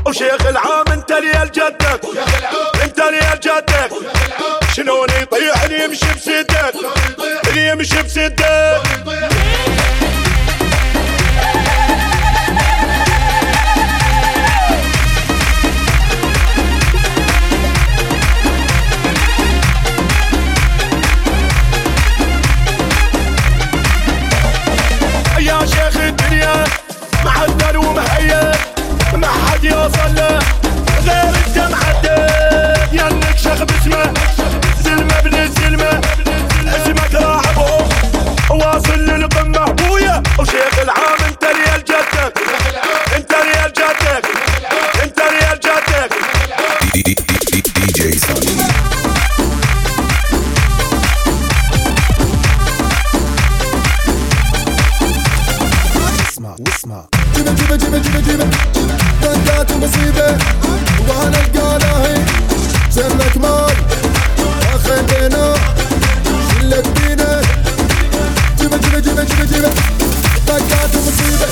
وشيخ العام انت ريال جدك، انت ريال جدك. شلون يطيح اللي يمشي بسدك، اللي يمشي بسدك. يا شيخ الدنيا معدل ومهيئ، ما حد يوصل له غير انت محدد. ينك شيخ باسمه زلمه ابن الزلمه، اسمك راح فوق واصل للقمه ابويا. وشيخ العام انت ريال جدك، انت ريال جدك، انت ريال جدك. دي جي سوني. واسمع جيبه جيبه جيبه جيبه جيبه دقات المصيبة وانا القالاهي سرك مال اخذنا شلك بينا. جيبه جيبه جيبه جيبه جيبه دقات المصيبة.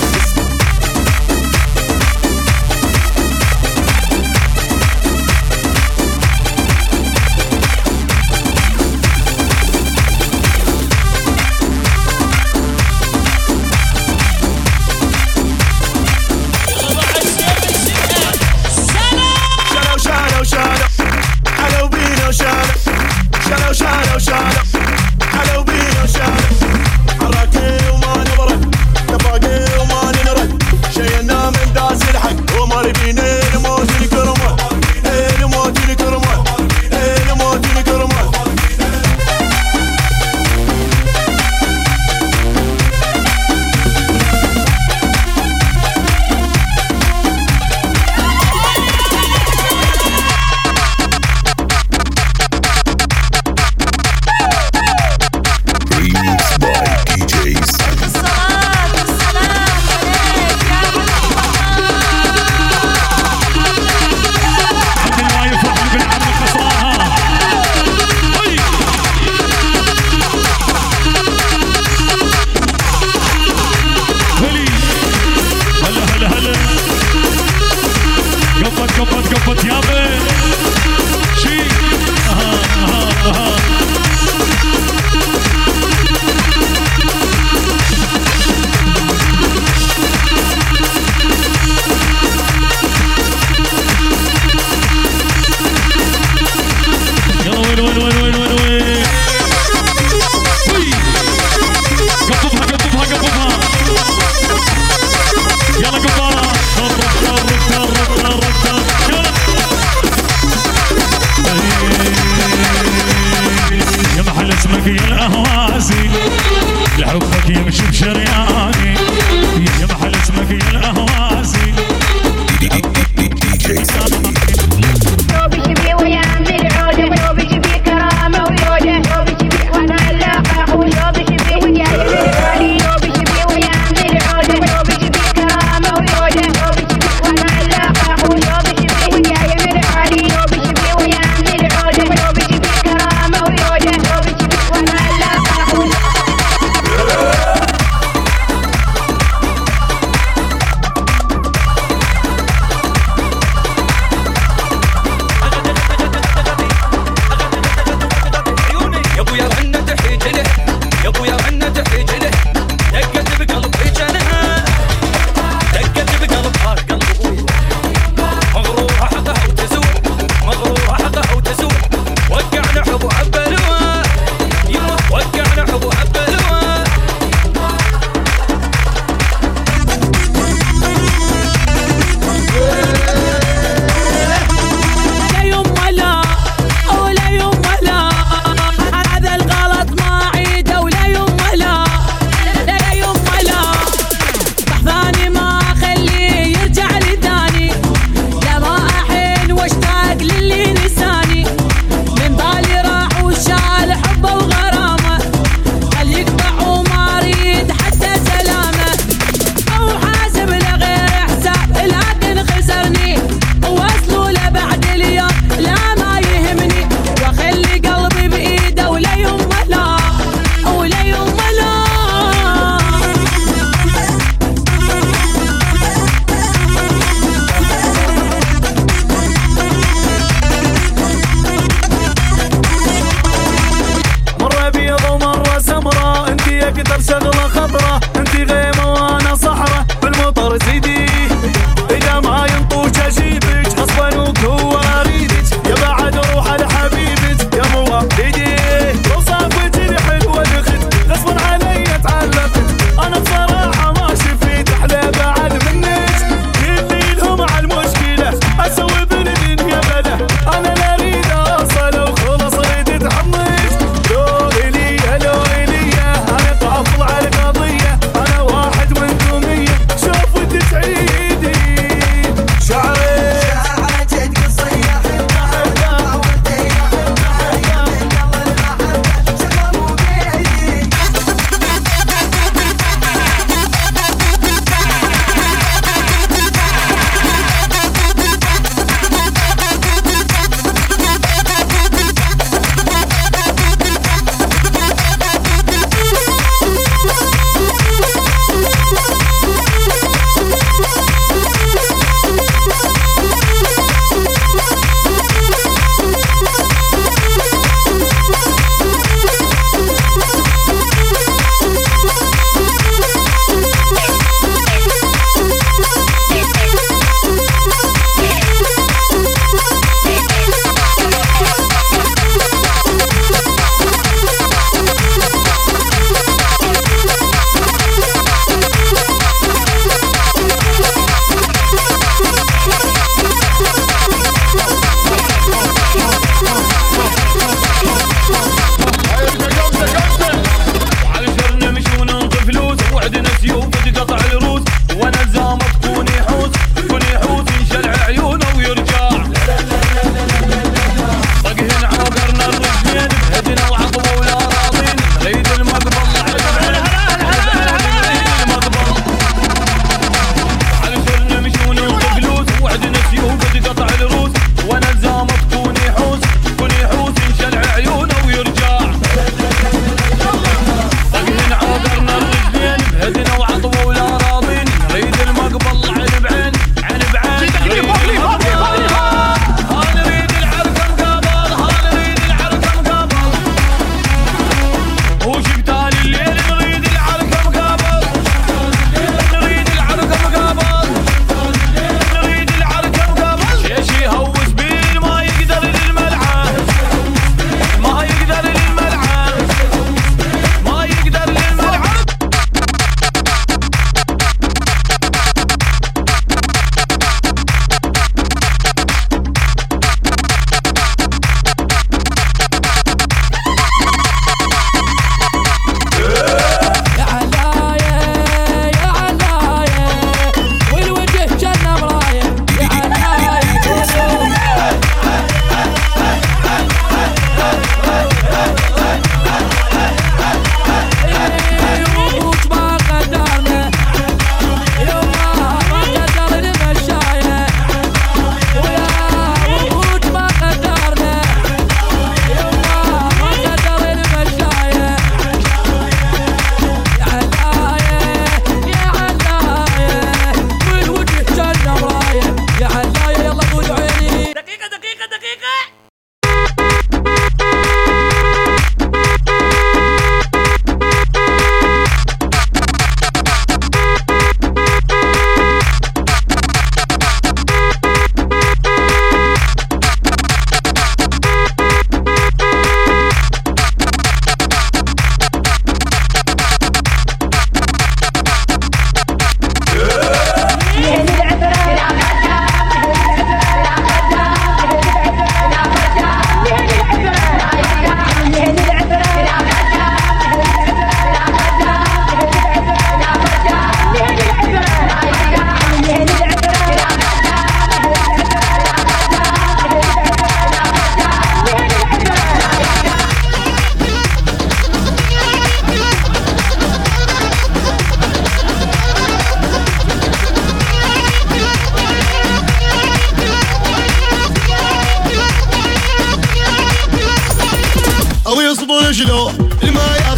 شالو حلو بينا وشالو حركي وما نبرد نفاقي وما ننرد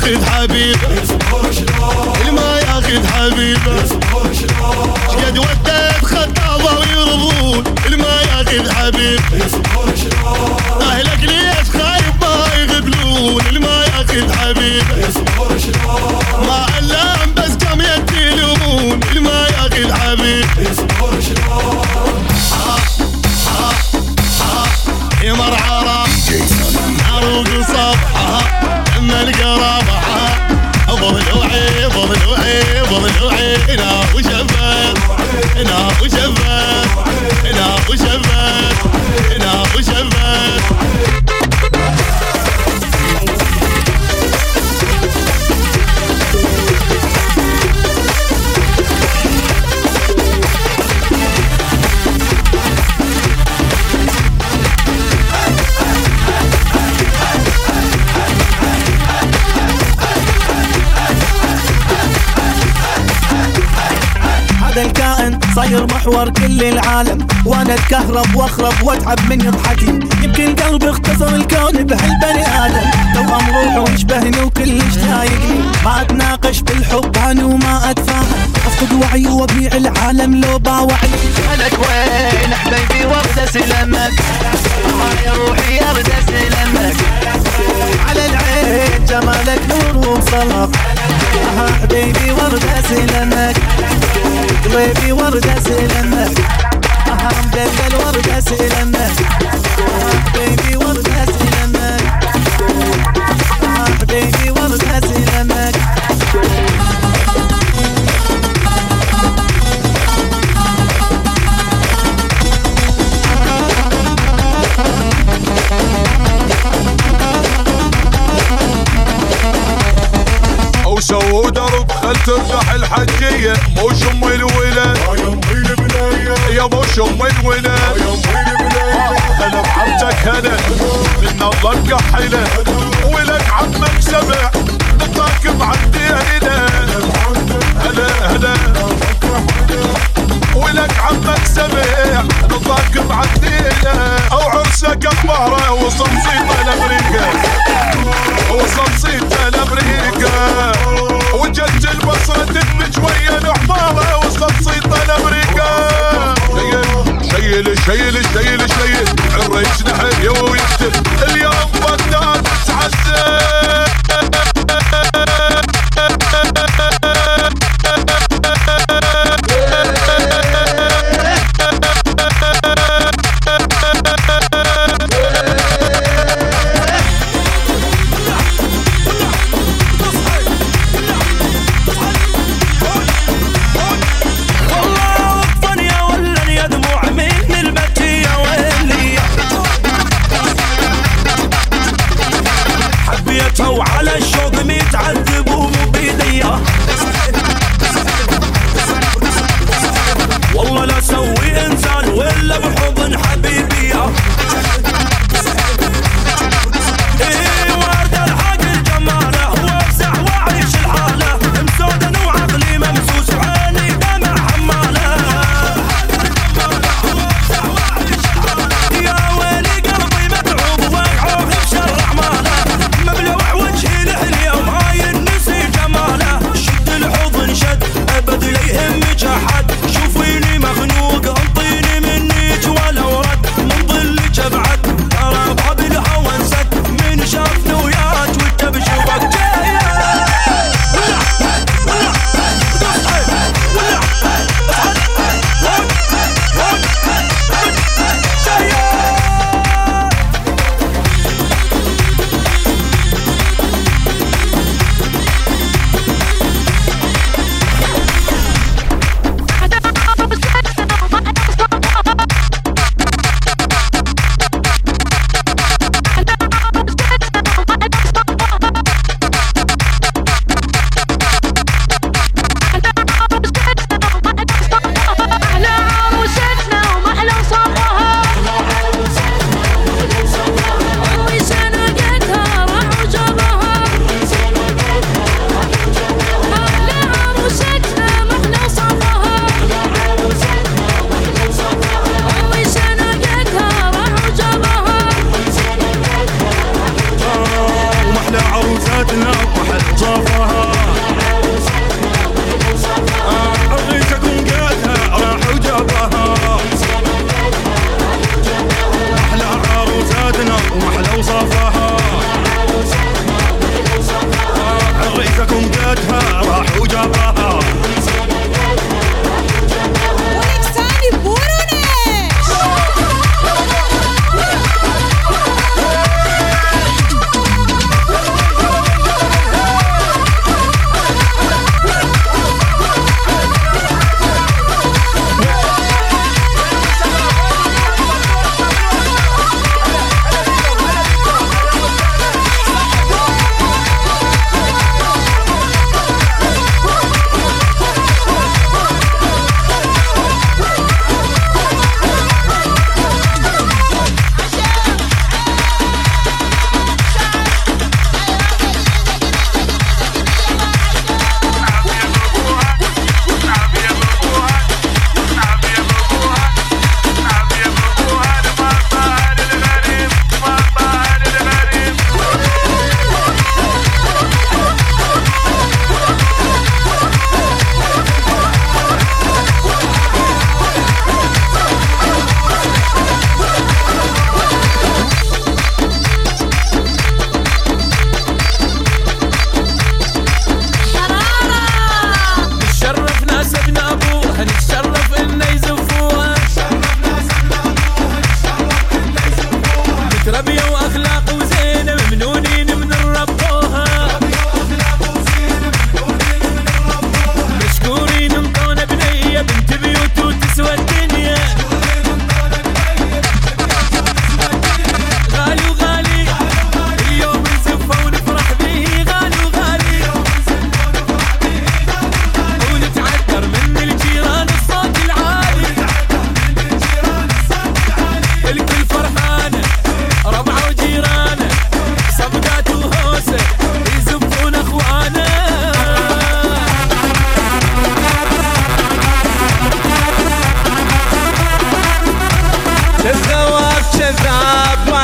ياخذ حبيبه الما ياخذ حبيبه شقد ودت خطابه ويرضون الما ياخذ حبيبه اهلك ليش خايف ما يغبلون الما ياخذ حبيبه ما علام بس كم يتلومون الما ياخذ حبيبه يمر عرب عروق صبحها اما القرابة ضلوعي ضلوعي ضلوعي هنا وشفت هنا وشفت هنا وشفت هنا وشفت الكائن صاير محور كل العالم وانا اتكهرب واخرب واتعب من يضحكي يمكن قلبي اختصر الكون بهالبني ادم توأم روحه يشبهني وكلش ضايقني ما اتناقش بالحب عني وما اتفاهم افقد وعي وابيع العالم لو باوعني لك وين حبيبي وارد سلامك يا روحي ارد سلامك على العين جمالك نور وصلاح حبيبي وارد سلامك قلبي وردة سلامك مدلل وردة سلامك حبيبي وردة سلامك حبيبي وردة سلامك وسووا درب خل ترتاح الحجية مو شم الولد يا مو شم الولد هلا بعمتك هلا من الله كحلة ولك عمك سبع نطاك معدي هنا هلا هلا ولك عمك سبع نطاك معدي هنا او عرسك بهرة وصمصيطة لامريكا وصمصيطة لامريكا وجت البصرة تدمج ويا الحمارة وصمصيطة لامريكا شيل شيل شيل شيل الريش نحن ويكتب اليوم بغداد تعذب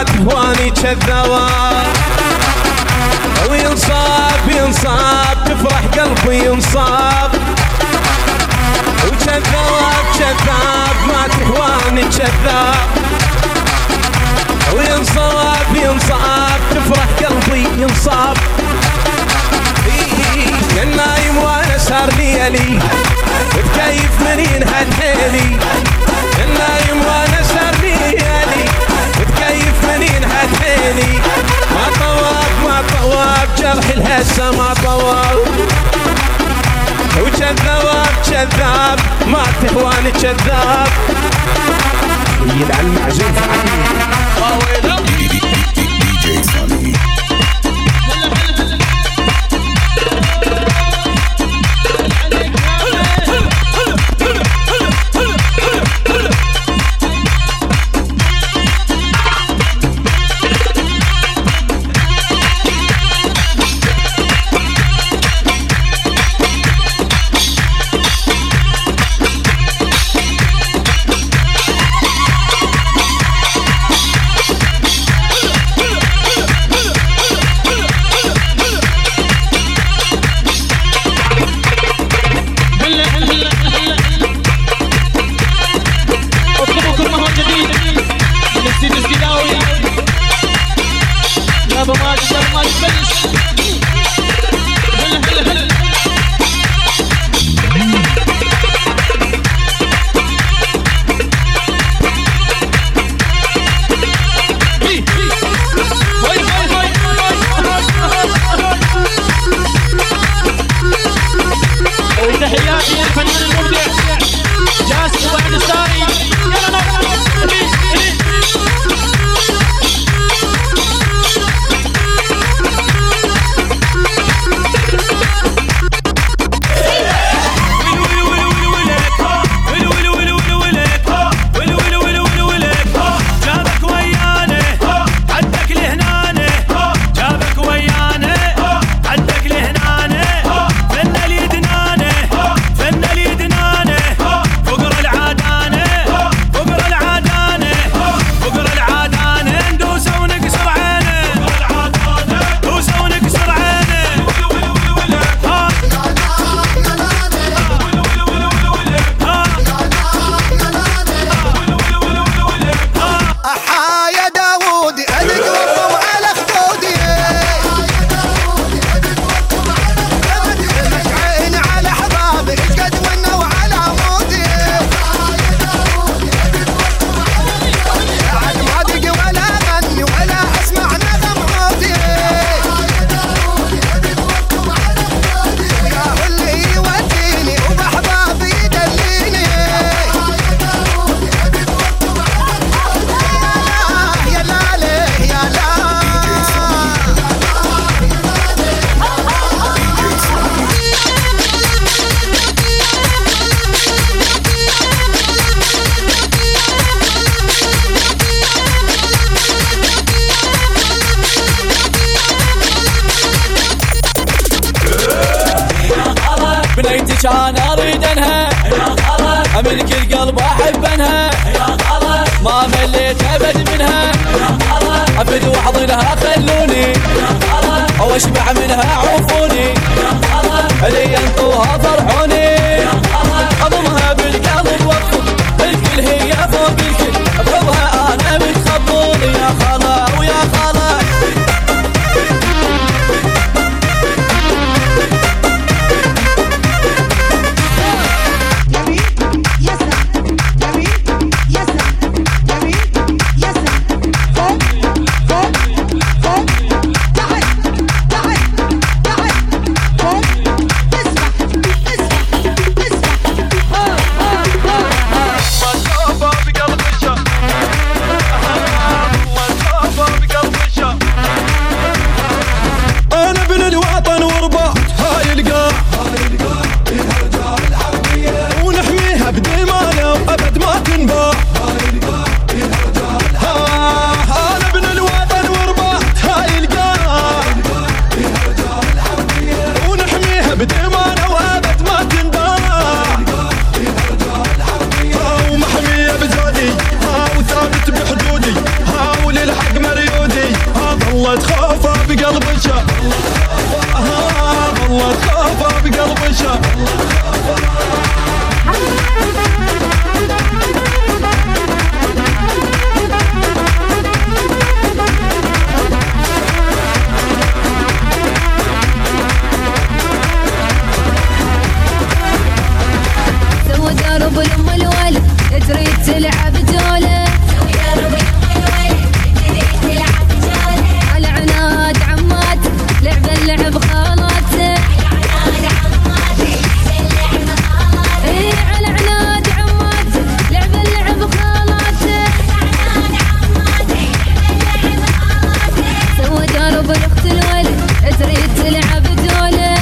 ما تهواني كذاب وينصاب ينصاب تفرح قلبي ينصاب وكذاب كذاب ما تهواني كذاب وينصاب ينصاب تفرح قلبي ينصاب يا النايم وانا سهر ليالي بتكيف منين هالحيلي يا النايم وانا سهر ليالي بتكيف منين هالحيلي ما طواب جرح الهسه ما طواب وكذاب كذاب ما تهواني كذاب يلعن المعزوف DJ Sunny. كان اريد انها املك القلب احب انها ما مليت ابد منها ابد واحضنها خلوني او اشبع منها عوفوني اللي ينطوها فرحوني اضمها بالقلب واطفو الكل هي فوق الكل اضربها انا بتخبوني يا خلا ويا خلا Let's سوى درب الام الولد تريد تلعب جوله على عناد عماتك لعب اللعب خالاتك ايه على عناد عماتك لعب اللعب خالاتك سوى درب الاخت الولد تريد تلعب جوله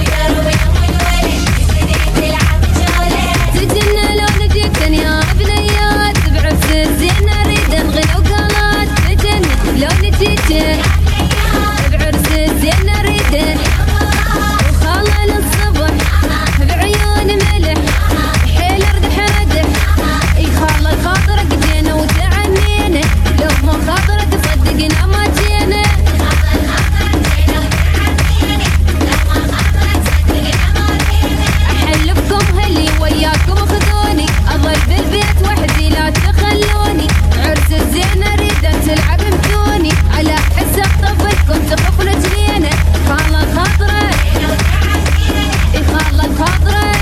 تجينا لو نجيك يا بنيات بعفس الزين اريد انغنى وقالات تجينا لو نجيك بعرس الزين اريد وخاله للصبح بعيون ملح حيل ردح ردح اي خاله خاطرك جينا وتعنينا لو مو خاطرك صدقنا ما جينا احلفكم هلي وياكم خذوني اضل بالبيت وحدي لا تخلوني عرس الزين اريد تلعب بدوني على حساب طفلكم تخف رجلينا خاله خاطرك اي خاله خاطرك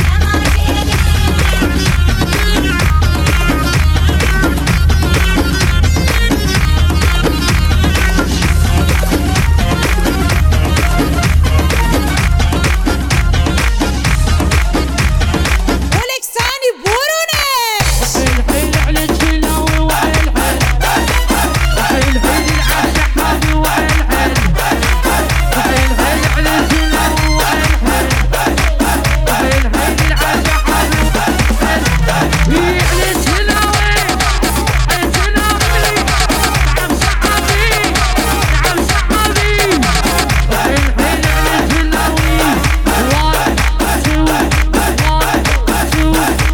ولكساني بوروني حيل على الجلاوي وحيل حيل وحيل حيل العب شحابي وحيل حيل وحيل حيل على الجلاوي وحيل حيل وحيل حيل العب شحابي وحيل حيل على الجلاوي الجلاوي نعم شحابي نعم شحابي وحيل حيل على الجلاوي واحد تو واحد تو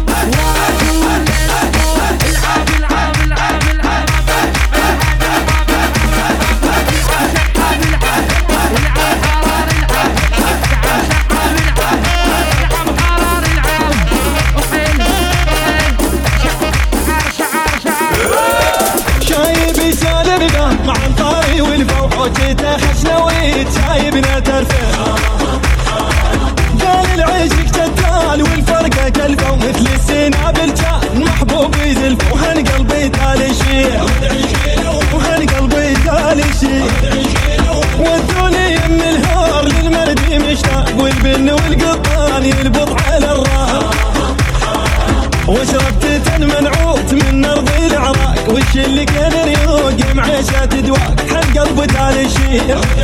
العب العب العب العب شايب يسالم له مع الطاري والفوح وجيته خشنويت شايبنا ترفع قال العشق جتال والفرقة كلفه ومثل السنابل كان محبوب يزلف وهالقلبي تالي شيع وهالقلبي تالي شيع ودوني يم الهار للمردي مشتاق والبن والقطان يلبط على الراح وشربت منعوت من ارض العراق وش اللي كان يروق معيشة دواق حق قلب تالي شيع